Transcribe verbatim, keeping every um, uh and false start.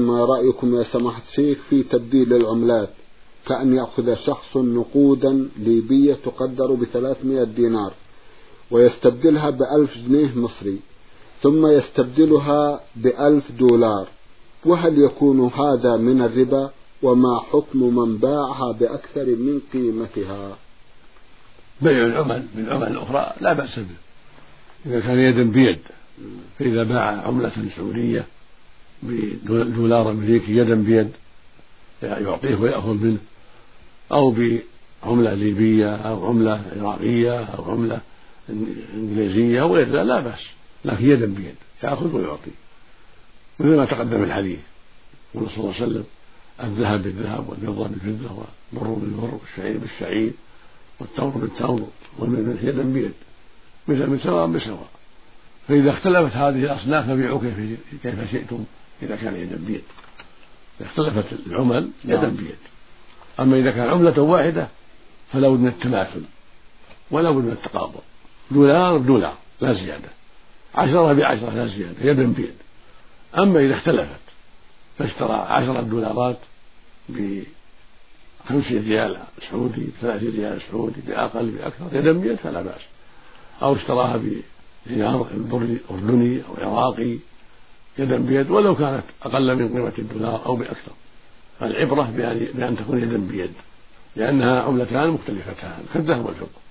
ما رأيكم يا سماحة الشيخ في تبديل العملات، كأن يأخذ شخص نقودا ليبية تقدر بثلاثمائة دينار ويستبدلها بألف جنيه مصري ثم يستبدلها بألف دولار، وهل يكون هذا من الربا؟ وما حكم من باعها بأكثر من قيمتها؟ بيع العمل بالعمل الأخرى لا بأس به إذا كان يدا بيد، فإذا باع عملة سعودية بدولار أمريكي يدا بيد يعطيه ويأخذ منه، أو بعملة ليبية أو عملة عراقية أو عملة إنجليزية أو غير ذلك لا بأس، لكن يدا بيد يأخذ ويعطي، مثل ما تقدم الحديث قال صلى الله عليه وسلم: الذهب بالذهب والفضة بالفضة والبر بالبر والشعير بالشعير والتمر بالتمر والملح يدا بيد مثل من سواء بسواء. فإذا اختلفت هذه الأصناف فبيعوا كيف, كيف شئتم إذا كان يدا بيد، إذا اختلفت العمل يدا بيد. أما إذا كان عملة واحدة فلا بد من التماثل ولا بد من التقابض، دولار بدولار لا زيادة، عشرة بعشرة لا زيادة، يدا بيد. أما إذا اختلفت فاشترى عشرة دولارات بخمسين ريال سعودي بثلاثين ريال سعودي بأقل بأكثر يدا بيد فلا بأس، أو اشتراها بدينار أردني أو عراقي يدا بيد ولو كانت أقل من قيمة الدولار أو بأكثر. العبرة بأن تكون يدا بيد لأنها عملتان مختلفتان كالذهب والفضة.